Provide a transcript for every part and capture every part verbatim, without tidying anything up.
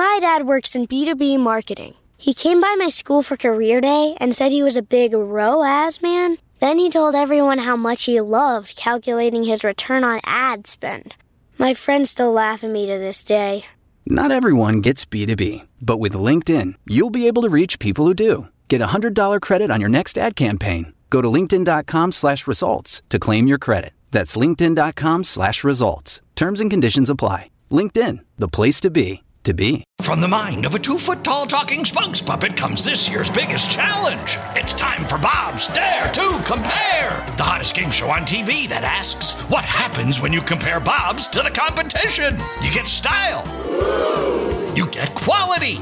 My dad works in B two B marketing. He came by my school for career day and said he was a big R O A S man. Then he told everyone how much he loved calculating his return on ad spend. My friends still laugh at me to this day. Not everyone gets B two B, but with LinkedIn, you'll be able to reach people who do. Get a one hundred dollars credit on your next ad campaign. Go to linkedin.com slash results to claim your credit. That's linkedin.com slash results. Terms and conditions apply. LinkedIn, the place to be, to be. From the mind of a two-foot-tall talking spokes puppet comes this year's biggest challenge. It's time for Bob's Dare to Compare, the hottest game show on T V that asks, what happens when you compare Bob's to the competition? You get style. You get quality.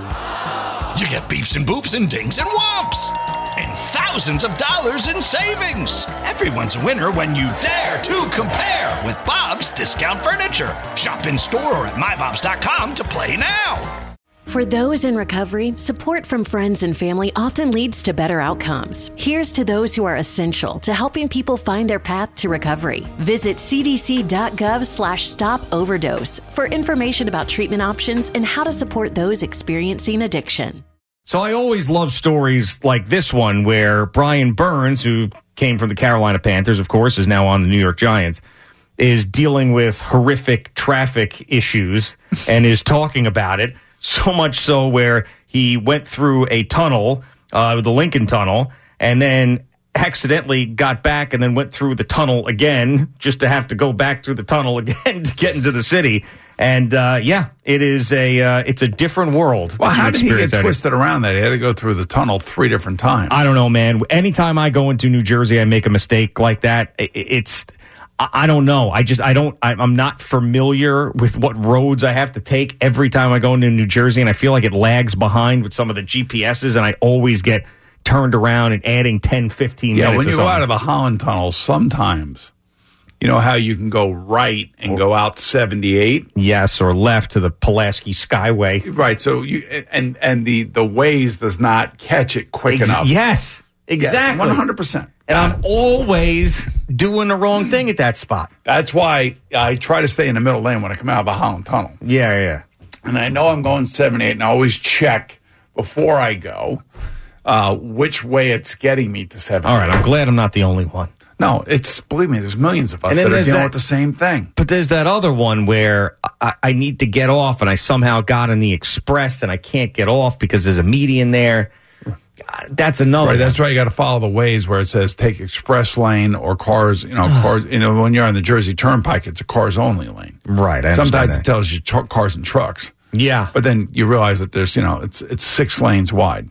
You get beeps and boops and dings and whomps. And thousands of dollars in savings. Everyone's a winner when you dare to compare with Bob's Discount Furniture. Shop in store or at my bobs dot com to play now. For those in recovery, support from friends and family often leads to better outcomes. Here's to those who are essential to helping people find their path to recovery. Visit cdc.gov slash stop overdose for information about treatment options and how to support those experiencing addiction. So I always love stories like this one where Brian Burns, who came from the Carolina Panthers, of course, is now on the New York Giants, is dealing with horrific traffic issues and is talking about it. So much so where he went through a tunnel, uh, the Lincoln Tunnel, and then accidentally got back and then went through the tunnel again just to have to go back through the tunnel again to get into the city. And, uh, yeah, it is a uh, it's a different world. Well, how did he get twisted around that? He had to go through the tunnel three different times. I don't know, man. Anytime I go into New Jersey, I make a mistake like that. It's... I don't know. I just, I don't, I'm not familiar with what roads I have to take every time I go into New Jersey, and I feel like it lags behind with some of the G P S's, and I always get turned around and adding ten, fifteen yeah, minutes. Yeah, when you go out of the Holland Tunnel, sometimes, you know how you can go right and go out seventy-eight? Yes, or left to the Pulaski Skyway. Right, so you, and, and the, the Waze does not catch it quick Ex- enough. Yes, exactly. Yeah, one hundred percent. And I'm always doing the wrong thing at that spot. That's why I try to stay in the middle lane when I come out of the Holland Tunnel. Yeah, yeah. And I know I'm going seventy-eight, and I always check before I go uh, which way it's getting me to seventy-eight. All right, I'm glad I'm not the only one. No, it's, believe me, there's millions of us and that are dealing that, with the same thing. But there's that other one where I, I need to get off, and I somehow got in the express, and I can't get off because there's a median there. That's another right, one. That's why you got to follow the Waze where it says take express lane or cars, you know, cars, you know, when you're on the Jersey Turnpike, it's a cars only lane. Right. I Sometimes that. it tells you tr- cars and trucks. Yeah. But then you realize that there's, you know, it's it's six lanes wide.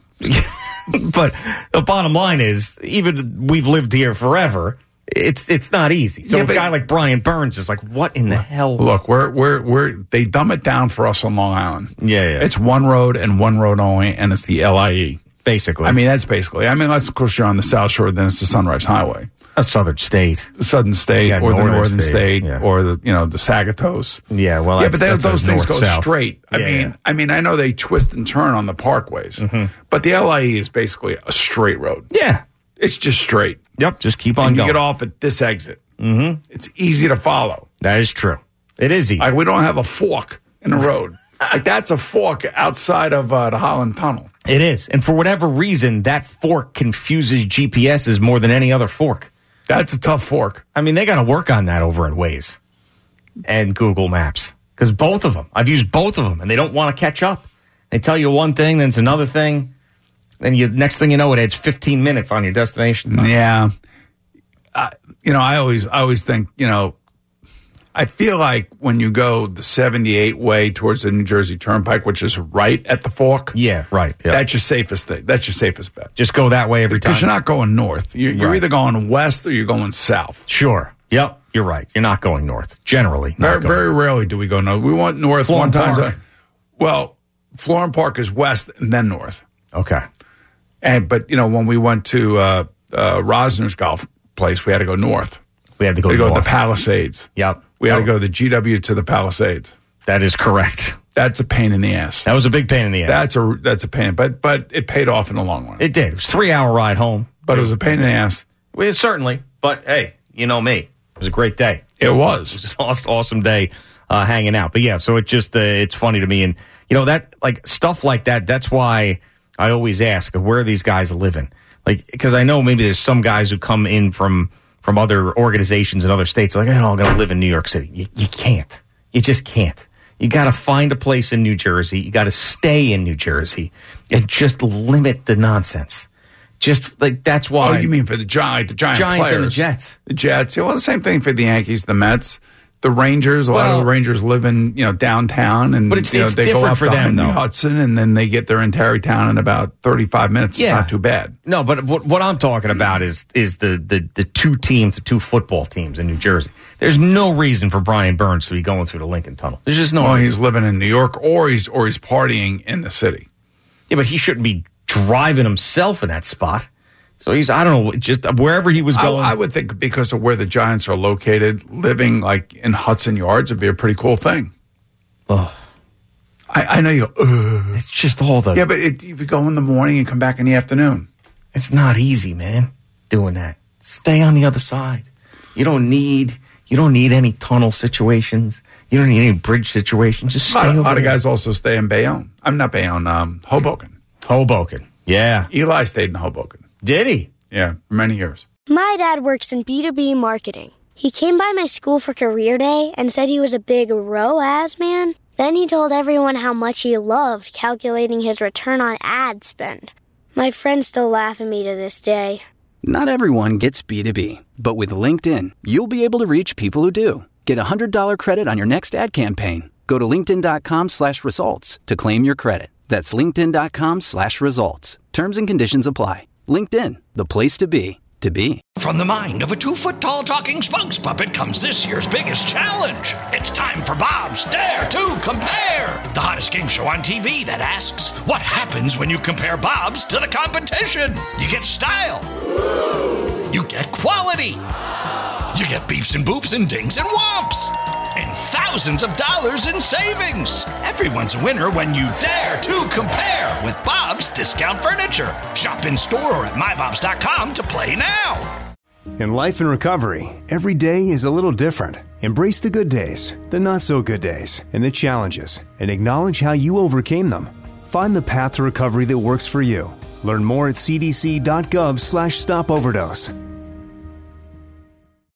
But the bottom line is, even we've lived here forever, it's it's not easy. So yeah, a guy like Brian Burns is like, what in the hell? Look, we're we're we're they dumb it down for us on Long Island. Yeah, yeah. It's one road and one road only, and it's the L I E. Basically. I mean, that's basically. I mean, unless, of course, you're on the South Shore, then it's the Sunrise Highway. A Southern State. The Southern State yeah, or Northern the Northern State, State, yeah. or the, you know, the Sagatos. Yeah, well, yeah, that's, but they, that's those things go north-south. straight. I yeah, mean, yeah. I mean, I know they twist and turn on the parkways, mm-hmm. but the L I E is basically a straight road. Yeah. It's just straight. Yep, just keep on and going. You get off at this exit. Mm-hmm. It's easy to follow. That is true. It is easy. Like, we don't have a fork in the road. Like, that's a fork outside of uh, the Holland Tunnel. It is. And for whatever reason, that fork confuses G P S's more than any other fork. That's a tough fork. I mean, they got to work on that over in Waze and Google Maps. Because both of them, I've used both of them, and they don't want to catch up. They tell you one thing, then it's another thing. Then you, next thing you know, it adds fifteen minutes on your destination time. Yeah. Uh, you know, I always, I always think, you know, I feel like when you go the seventy-eight way towards the New Jersey Turnpike, which is right at the fork. Yeah, right. Yeah. That's your safest thing. That's your safest bet. Just go that way every time. Because you're not going north. You're, you're right. either going west or you're going south. Sure. Yep. You're right. You're not going north. Generally. Not Very, going very rarely do we go north. We went north Florham one time. Park. Well, Florham Park is west and then north. Okay. And But, you know, when we went to uh, uh, Rosner's golf place, we had to go north. We had to go we north. go to the Palisades. Yep. We had oh. to go the G W to the Palisades. That is correct. That's a pain in the ass. That was a big pain in the ass. That's a that's a pain, but but it paid off in the long run. It did. It was a three-hour ride home. But it was a pain in the ass. Well, certainly. But, hey, you know me. It was a great day. It was. It was an awesome, awesome day uh, hanging out. But yeah, so it just uh, it's funny to me, and you know that like stuff like that. That's why I always ask, where are these guys living? Like, because I know maybe there's some guys who come in from from other organizations in other states. Like, oh, I'm going to live in New York City. You, you can't. You just can't. You got to find a place in New Jersey. You got to stay in New Jersey and just limit the nonsense. Just like that's why. Oh, you mean for the giant, the giant Giants players, and the Jets, the Jets. Yeah, well, the same thing for the Yankees, the Mets, the Rangers. A well, lot of the Rangers live in you know downtown, and but it's, you know, it's they different go up for to them though. Hudson, and then they get there in Tarrytown in about thirty-five minutes. Yeah, it's not too bad. No, but what, what I'm talking about is is the, the the two teams, the two football teams in New Jersey. There's no reason for Brian Burns to be going through the Lincoln Tunnel. There's just no. Well, reason. he's living in New York, or he's or he's partying in the city. Yeah, but he shouldn't be driving himself in that spot. So he's, I don't know, just wherever he was going. I, I would think because of where the Giants are located, living like in Hudson Yards would be a pretty cool thing. Oh. I, I know you go, ugh. It's just all the. Yeah, but it, you go in the morning and come back in the afternoon. It's not easy, man, doing that. Stay on the other side. You don't need, you don't need any tunnel situations. You don't need any bridge situations. Just stay a lot, over a lot of there. guys also stay in Bayonne. I'm not Bayonne, um, Hoboken. Hoboken, yeah. Eli stayed in Hoboken. Did he? Yeah, for many years. My dad works in B two B marketing. He came by my school for career day and said he was a big R O A S man. Then he told everyone how much he loved calculating his return on ad spend. My friends still laugh at me to this day. Not everyone gets B two B, but with LinkedIn, you'll be able to reach people who do. Get a one hundred dollars credit on your next ad campaign. Go to linkedin.com slash results to claim your credit. That's linkedin.com slash results. Terms and conditions apply. LinkedIn, the place to be, to be. From the mind of a two-foot-tall talking spokes puppet comes this year's biggest challenge. It's time for Bob's Dare to Compare, the hottest game show on T V that asks, what happens when you compare Bob's to the competition? You get style. You get quality. You get beeps and boops and dings and whomps. And thousands of dollars in savings. Everyone's a winner when you dare to compare with Bob's Discount Furniture. Shop in store or at my bobs dot com to play now. In life and recovery, every day is a little different. Embrace the good days, the not so good days, and the challenges, and acknowledge how you overcame them. Find the path to recovery that works for you. Learn more at cdc.gov slash stop overdose.